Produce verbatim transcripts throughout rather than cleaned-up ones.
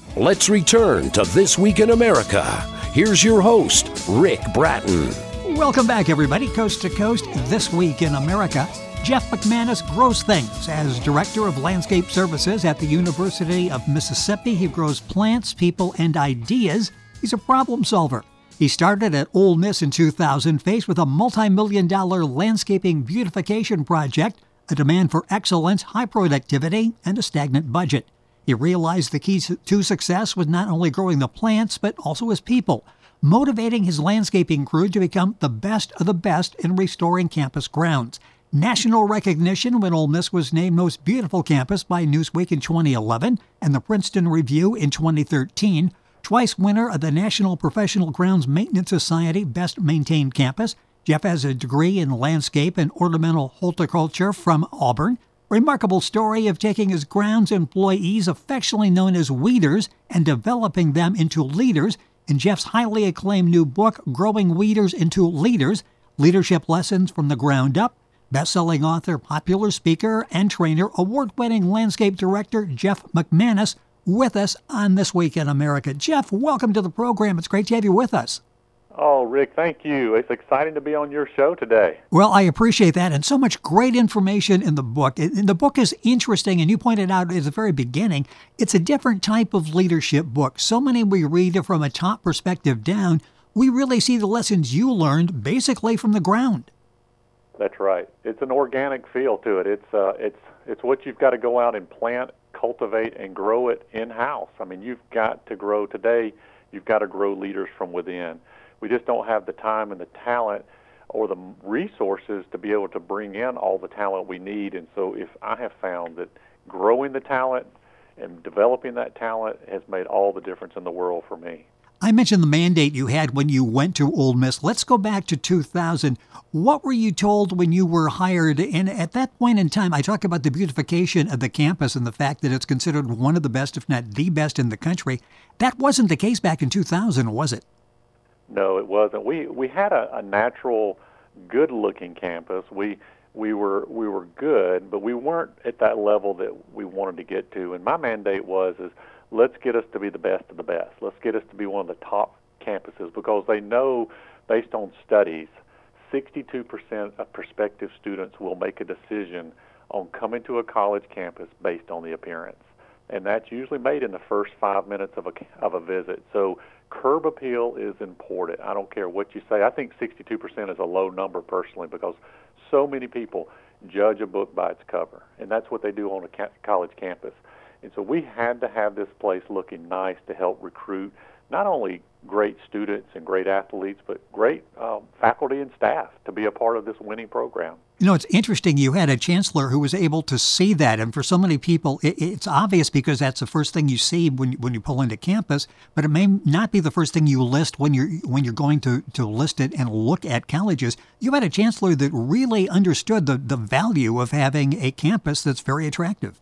Let's return to This Week in America. Here's your host, Rick Bratton. Welcome back, everybody. Coast to Coast, This Week in America. Jeff McManus grows things. As Director of Landscape Services at the University of Mississippi, he grows plants, people, and ideas. He's a problem solver. He started at Ole Miss in two thousand, faced with a multi-million dollar landscaping beautification project, a demand for excellence, high productivity, and a stagnant budget. He realized the key to success was not only growing the plants, but also his people, motivating his landscaping crew to become the best of the best in restoring campus grounds. National recognition when Ole Miss was named Most Beautiful Campus by Newsweek in twenty eleven and the Princeton Review in twenty thirteen. Twice winner of the National Professional Grounds Maintenance Society Best Maintained Campus. Jeff has a degree in landscape and ornamental horticulture from Auburn. Remarkable story of taking his grounds employees, affectionately known as weeders, and developing them into leaders in Jeff's highly acclaimed new book, Growing Weeders into Leaders, Leadership Lessons from the Ground Up. Best-selling author, popular speaker, and trainer, award-winning landscape director Jeff McManus with us on This Week in America. Jeff, welcome to the program. It's great to have you with us. Oh, Rick, thank you. It's exciting to be on your show today. Well, I appreciate that, and so much great information in the book. And the book is interesting, and you pointed out at the very beginning, it's a different type of leadership book. So many we read from a top perspective down. We really see the lessons you learned basically from the ground. That's right. It's an organic feel to it. It's uh, it's it's what you've got to go out and plant, cultivate, and grow it in-house. I mean, you've got to grow today. You've got to grow leaders from within. We just don't have the time and the talent or the resources to be able to bring in all the talent we need. And so if I have found that growing the talent and developing that talent has made all the difference in the world for me. I mentioned the mandate you had when you went to Ole Miss. Let's go back to two thousand. What were you told when you were hired? And at that point in time, I talk about the beautification of the campus and the fact that it's considered one of the best, if not the best in the country. That wasn't the case back in two thousand, was it? No, it wasn't. We we had a, a natural, good-looking campus. We we were we were good, but we weren't at that level that we wanted to get to. And my mandate was is let's get us to be the best of the best. Let's get us to be one of the top campuses, because they know, based on studies, sixty-two percent of prospective students will make a decision on coming to a college campus based on the appearance. And that's usually made in the first five minutes of a, of a visit. So curb appeal is important. I don't care what you say. I think sixty-two percent is a low number personally, because so many people judge a book by its cover, and that's what they do on a ca- college campus. And so we had to have this place looking nice to help recruit not only great students and great athletes, but great um, faculty and staff to be a part of this winning program. You know, it's interesting. You had a chancellor who was able to see that. And for so many people, it, it's obvious because that's the first thing you see when, when you pull into campus. But it may not be the first thing you list when you're when you're going to, to list it and look at colleges. You had a chancellor that really understood the, the value of having a campus that's very attractive.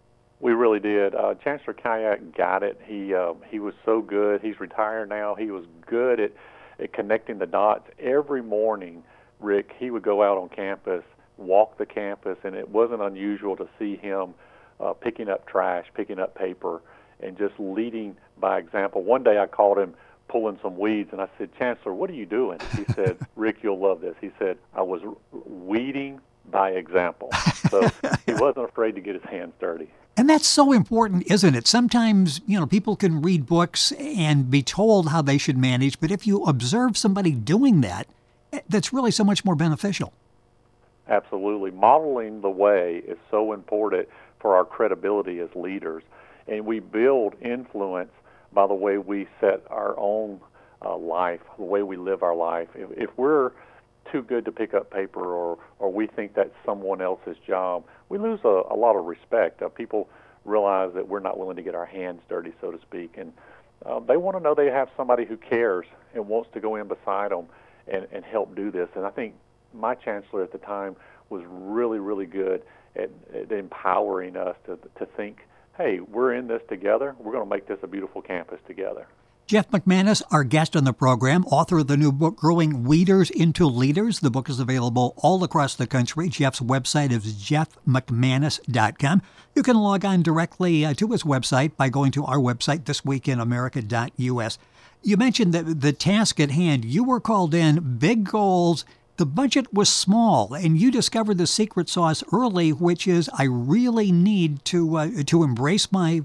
We really did. Uh, Chancellor Kayak got it. He uh, he was so good. He's retired now. He was good at, at connecting the dots. Every morning, Rick, he would go out on campus, walk the campus, and it wasn't unusual to see him uh, picking up trash, picking up paper, and just leading by example. One day I called him pulling some weeds, and I said, Chancellor, what are you doing? He said, Rick, you'll love this. He said, I was weeding by example. So he wasn't afraid to get his hands dirty. And that's so important, isn't it? Sometimes, you know, people can read books and be told how they should manage, but if you observe somebody doing that, that's really so much more beneficial. Absolutely. Modeling the way is so important for our credibility as leaders. And we build influence by the way we set our own uh, life, the way we live our life. If, if we're too good to pick up paper, or, or we think that's someone else's job, we lose a, a lot of respect. Uh, people realize that we're not willing to get our hands dirty, so to speak, and uh, they want to know they have somebody who cares and wants to go in beside them and, and help do this. And I think my chancellor at the time was really, really good at, at empowering us to to think, hey, we're in this together. We're going to make this a beautiful campus together. Jeff McManus, our guest on the program, author of the new book, Growing Weeders into Leaders. The book is available all across the country. Jeff's website is jeff mcmanus dot com. You can log on directly uh, to his website by going to our website, this week in america dot u s. You mentioned that the task at hand, you were called in, big goals. The budget was small, and you discovered the secret sauce early, which is I really need to uh, to embrace my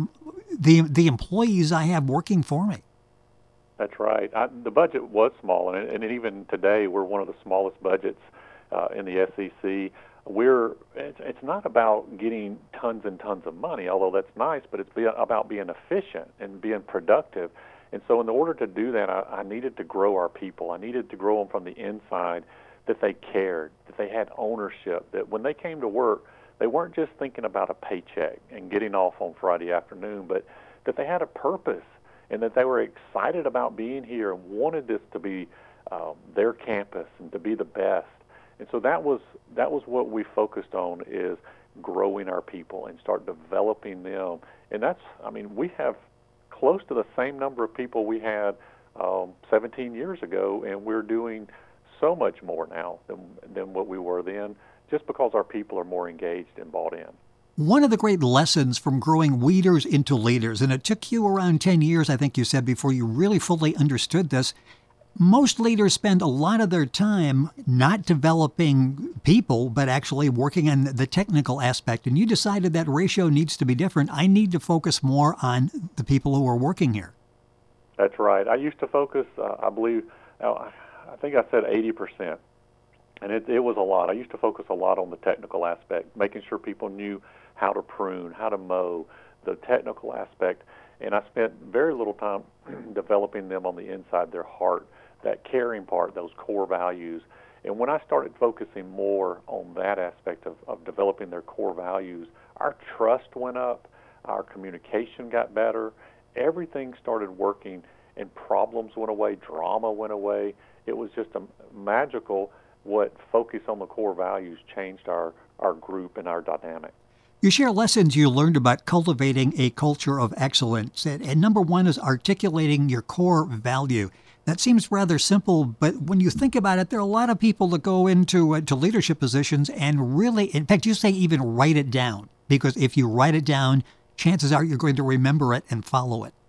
the the employees I have working for me. That's right. I, the budget was small, and, and even today we're one of the smallest budgets uh, in the S E C. We're it's, it's not about getting tons and tons of money, although that's nice, but it's be, about being efficient and being productive. And so in order to do that, I, I needed to grow our people. I needed to grow them from the inside, that they cared, that they had ownership, that when they came to work, they weren't just thinking about a paycheck and getting off on Friday afternoon, but that they had a purpose and that they were excited about being here and wanted this to be um, their campus and to be the best. And so that was that was what we focused on, is growing our people and start developing them. And that's, I mean, we have close to the same number of people we had um, seventeen years ago, and we're doing so much more now than, than what we were then, just because our people are more engaged and bought in. One of the great lessons from growing weeders into leaders, and it took you around ten years, I think you said, before you really fully understood this, most leaders spend a lot of their time not developing people, but actually working on the technical aspect. And you decided that ratio needs to be different. I need to focus more on the people who are working here. That's right. I used to focus, uh, I believe, uh, I think I said eighty percent. And it, it was a lot. I used to focus a lot on the technical aspect, making sure people knew how to prune, how to mow, the technical aspect. And I spent very little time developing them on the inside, their heart, that caring part, those core values. And when I started focusing more on that aspect of, of developing their core values, our trust went up, our communication got better, everything started working, and problems went away, drama went away. It was just a magical what focus on the core values changed our, our group and our dynamic. You share lessons you learned about cultivating a culture of excellence. And, and number one is articulating your core value. That seems rather simple, but when you think about it, there are a lot of people that go into uh, to leadership positions and really, in fact, you say even write it down, because if you write it down, chances are you're going to remember it and follow it.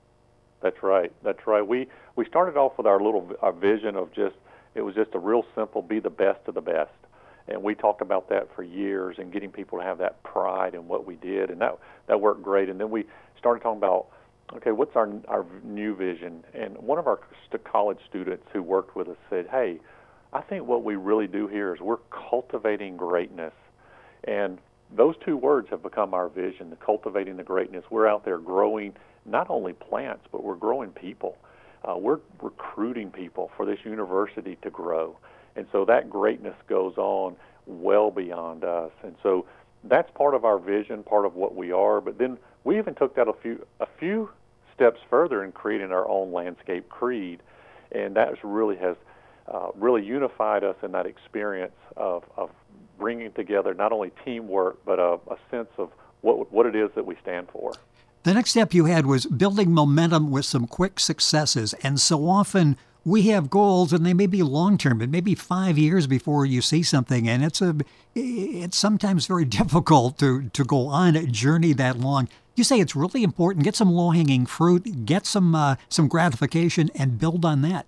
That's right. That's right. We we started off with our little our vision of just, it was just a real simple, be the best of the best. And we talked about that for years and getting people to have that pride in what we did, and that that worked great. And then we started talking about, okay, what's our our new vision? And one of our college students who worked with us said, hey, I think what we really do here is we're cultivating greatness. And those two words have become our vision, the cultivating the greatness. We're out there growing not only plants, but we're growing people. Uh, we're recruiting people for this university to grow. And so that greatness goes on well beyond us. And so that's part of our vision, part of what we are. But then we even took that a few a few steps further in creating our own landscape creed, and that really has uh, really unified us in that experience of, of bringing together not only teamwork, but a, a sense of what what it is that we stand for. The next step you had was building momentum with some quick successes, and so often we have goals, and they may be long-term. It may be five years before you see something, and it's a it's sometimes very difficult to, to go on a journey that long. You say it's really important. Get some low-hanging fruit, get some uh, some gratification, and build on that.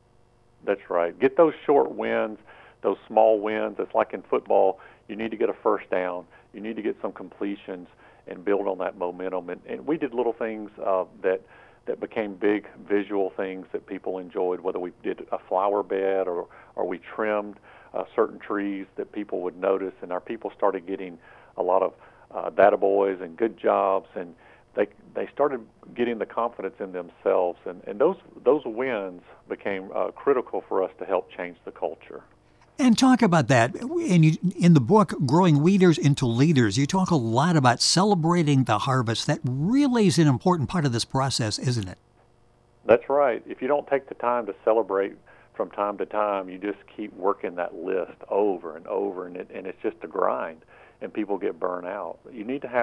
That's right. Get those short wins, those small wins. It's like in football. You need to get a first down. You need to get some completions and build on that momentum. And, and we did little things uh, that that became big visual things that people enjoyed, whether we did a flower bed or, or we trimmed uh, certain trees that people would notice, and our people started getting a lot of uh, data boys and good jobs, and they they started getting the confidence in themselves, and, and those those wins became uh, critical for us to help change the culture. And talk about that. In, you, in the book, Growing Weeders into Leaders, you talk a lot about celebrating the harvest. That really is an important part of this process, isn't it? That's right. If you don't take the time to celebrate from time to time, you just keep working that list over and over, and, it, and it's just a grind, and people get burned out. You need to have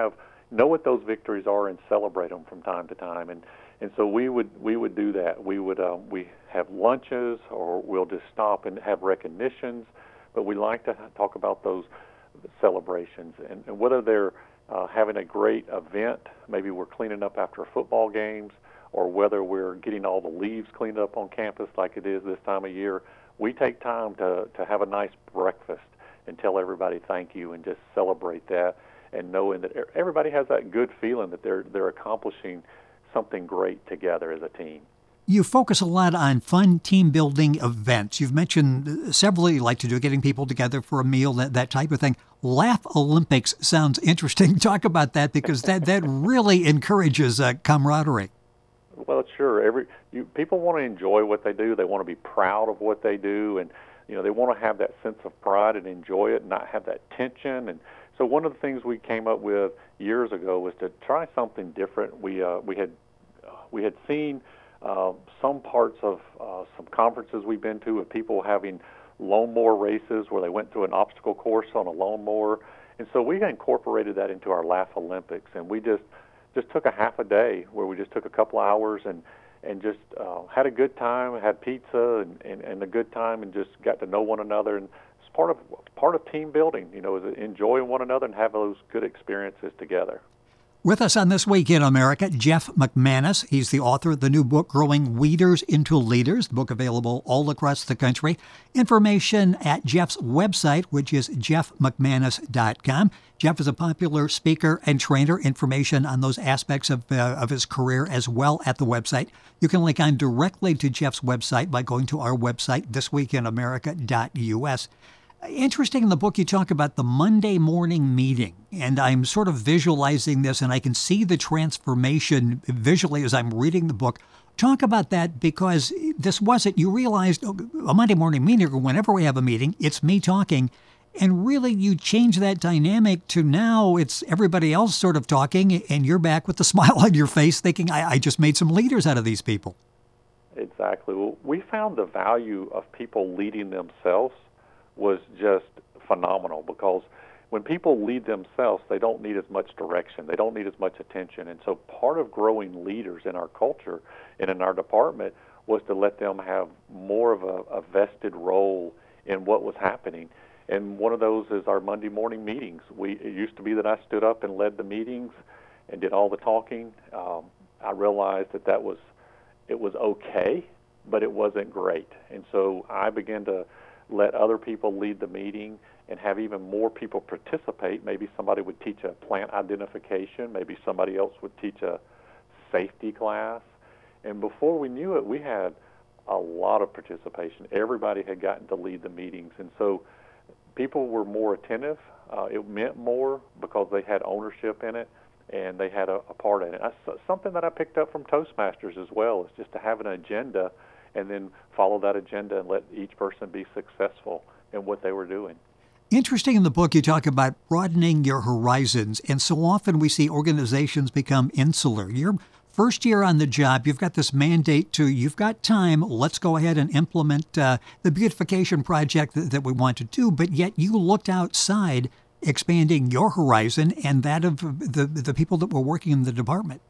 know what those victories are and celebrate them from time to time. And and so we would we would do that. We would um, we have lunches, or we'll just stop and have recognitions. But we like to talk about those celebrations, and, and whether they're uh, having a great event, maybe we're cleaning up after football games, or whether we're getting all the leaves cleaned up on campus like it is this time of year. We take time to, to have a nice breakfast and tell everybody thank you and just celebrate that, and knowing that everybody has that good feeling that they're they're accomplishing something great together as a team. You focus a lot on fun team-building events. You've mentioned several you like to do, getting people together for a meal, that, that type of thing. Laugh Olympics sounds interesting. Talk about that, because that, that really encourages uh, camaraderie. Well, sure. Every you, people want to enjoy what they do. They want to be proud of what they do, and you know they want to have that sense of pride and enjoy it, and not have that tension. And so, one of the things we came up with years ago was to try something different. We uh, we had uh, we had seen uh, some parts of uh, some conferences we've been to of people having lawnmower races where they went through an obstacle course on a lawnmower, and so we incorporated that into our Laugh Olympics, and we just just took a half a day where we just took a couple hours and and just uh, had a good time, had pizza and, and, and a good time, and just got to know one another. And it's part of part of team building, you know, is enjoying one another and have those good experiences together. With us on This Week in America, Jeff McManus. He's the author of the new book, Growing Weeders into Leaders, the book available all across the country. Information at Jeff's website, which is jeff mcmanus dot com. Jeff is a popular speaker and trainer. Information on those aspects of, uh, of his career as well at the website. You can link on directly to Jeff's website by going to our website, this week in america dot u s. Interesting, in the book you talk about the Monday morning meeting, and I'm sort of visualizing this, and I can see the transformation visually as I'm reading the book. Talk about that, because this wasn't, you realized oh, a Monday morning meeting, or whenever we have a meeting, it's me talking, and really you change that dynamic to now it's everybody else sort of talking, and you're back with a smile on your face thinking, I, I just made some leaders out of these people. Exactly. Well, we found the value of people leading themselves was just phenomenal, because when people lead themselves, they don't need as much direction. They don't need as much attention. And so part of growing leaders in our culture and in our department was to let them have more of a, a vested role in what was happening. And one of those is our Monday morning meetings. We, it used to be that I stood up and led the meetings and did all the talking. Um, I realized that that was, it was okay, but it wasn't great. And so I began to let other people lead the meeting and have even more people participate. Maybe somebody would teach a plant identification. Maybe somebody else would teach a safety class. And before we knew it, we had a lot of participation. Everybody had gotten to lead the meetings. And so people were more attentive. Uh, it meant more because they had ownership in it and they had a, a part in it. That's something that I picked up from Toastmasters as well, is just to have an agenda and then follow that agenda and let each person be successful in what they were doing. Interesting, in the book you talk about broadening your horizons, and so often we see organizations become insular. Your first year on the job, you've got this mandate to, you've got time, let's go ahead and implement uh, the beautification project that, that we want to do, but yet you looked outside, expanding your horizon and that of the, the people that were working in the department.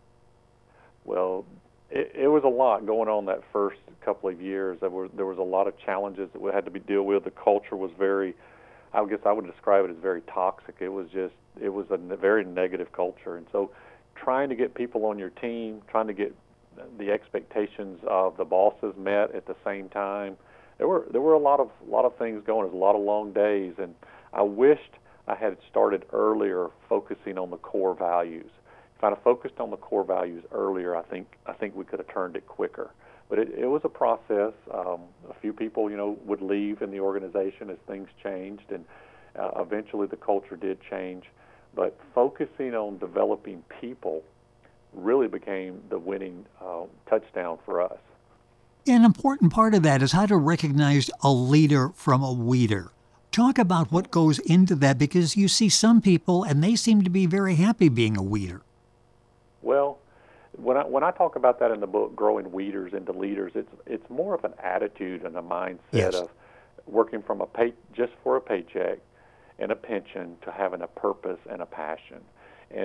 Well, It, it was a lot going on that first couple of years. There were there was a lot of challenges that we had to be deal with. The culture was very, I guess I would describe it as very toxic. It was just, it was a very negative culture. And so trying to get people on your team, trying to get the expectations of the bosses met at the same time, there were there were a lot of lot of things going. There was a lot of long days, and I wished I had started earlier focusing on the core values. If I'd have focused on the core values earlier, I think I think we could have turned it quicker. But it, it was a process. Um, a few people, you know, would leave in the organization as things changed, and uh, eventually the culture did change. But focusing on developing people really became the winning uh, touchdown for us. An important part of that is how to recognize a leader from a weeder. Talk about what goes into that, because you see some people and they seem to be very happy being a weeder. Well, when I when I talk about that in the book, Growing Weeders into Leaders, it's it's more of an attitude and a mindset yes. of working from a pay just for a paycheck and a pension to having a purpose and a passion. And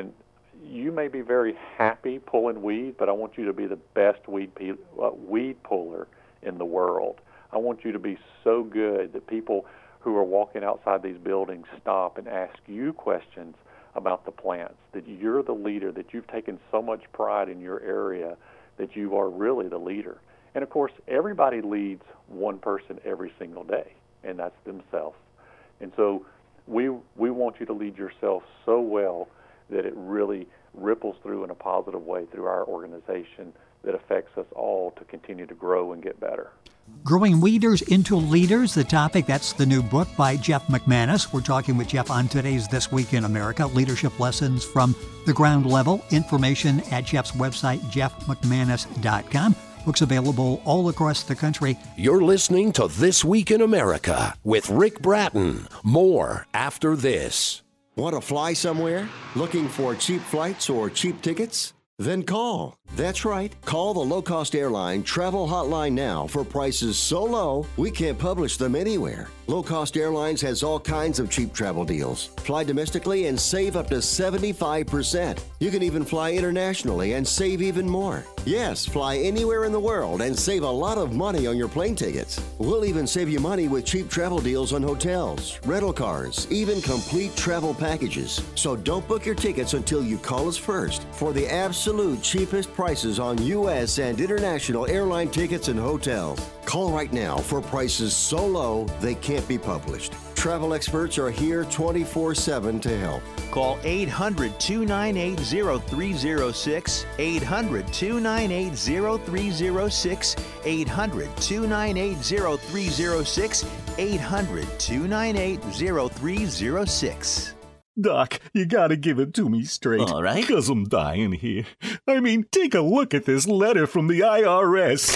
you may be very happy pulling weed, but I want you to be the best weed pe- uh, weed puller in the world. I want you to be so good that people who are walking outside these buildings stop and ask you questions about the plants, that you're the leader, that you've taken so much pride in your area that you are really the leader. And, of course, everybody leads one person every single day, and that's themselves. And so we we want you to lead yourself so well that it really ripples through in a positive way through our organization that affects us all to continue to grow and get better. Growing Weeders into Leaders, the topic, that's the new book by Jeff McManus. We're talking with Jeff on today's This Week in America, leadership lessons from the ground level. Information at Jeff's website, jeff mcmanus dot com. Books available all across the country. You're listening to This Week in America with Rick Bratton. More after this. Want to fly somewhere? Looking for cheap flights or cheap tickets? Then call. That's right. Call the low-cost airline travel hotline now for prices so low we can't publish them anywhere. Low Cost Airlines has all kinds of cheap travel deals. Fly domestically and save up to seventy-five percent. You can even fly internationally and save even more. Yes, fly anywhere in the world and save a lot of money on your plane tickets. We'll even save you money with cheap travel deals on hotels, rental cars, even complete travel packages. So don't book your tickets until you call us first for the absolute cheapest prices on U S and international airline tickets and hotels. Call right now for prices so low they can't be published. Travel experts are here twenty-four seven to help. Call eight hundred, two nine eight, zero three zero six, eight hundred, two nine eight, zero three zero six, eight hundred, two nine eight, zero three zero six, eight hundred, two nine eight, zero three zero six. Doc, you gotta give it to me straight. All right. Because I'm dying here. I mean, take a look at this letter from the I R S.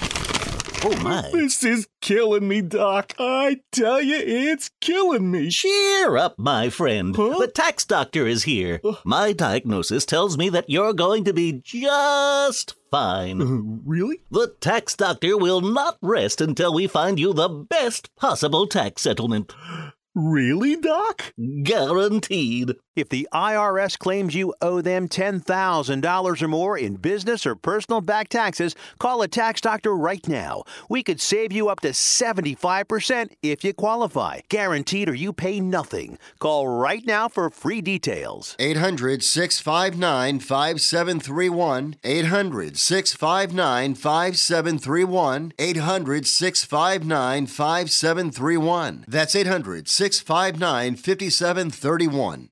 Oh, my. This is killing me, Doc. I tell you, it's killing me. Cheer up, my friend. Huh? The tax doctor is here. Uh. My diagnosis tells me that you're going to be just fine. Uh, really? The tax doctor will not rest until we find you the best possible tax settlement. Really, Doc? Guaranteed. If the I R S claims you owe them ten thousand dollars or more in business or personal back taxes, call a tax doctor right now. We could save you up to seventy-five percent if you qualify. Guaranteed or you pay nothing. Call right now for free details. eight hundred, six five nine, five seven three one. eight hundred, six five nine, five seven three one. eight hundred, six five nine, five seven three one. That's eight hundred, six five nine, five seven three one.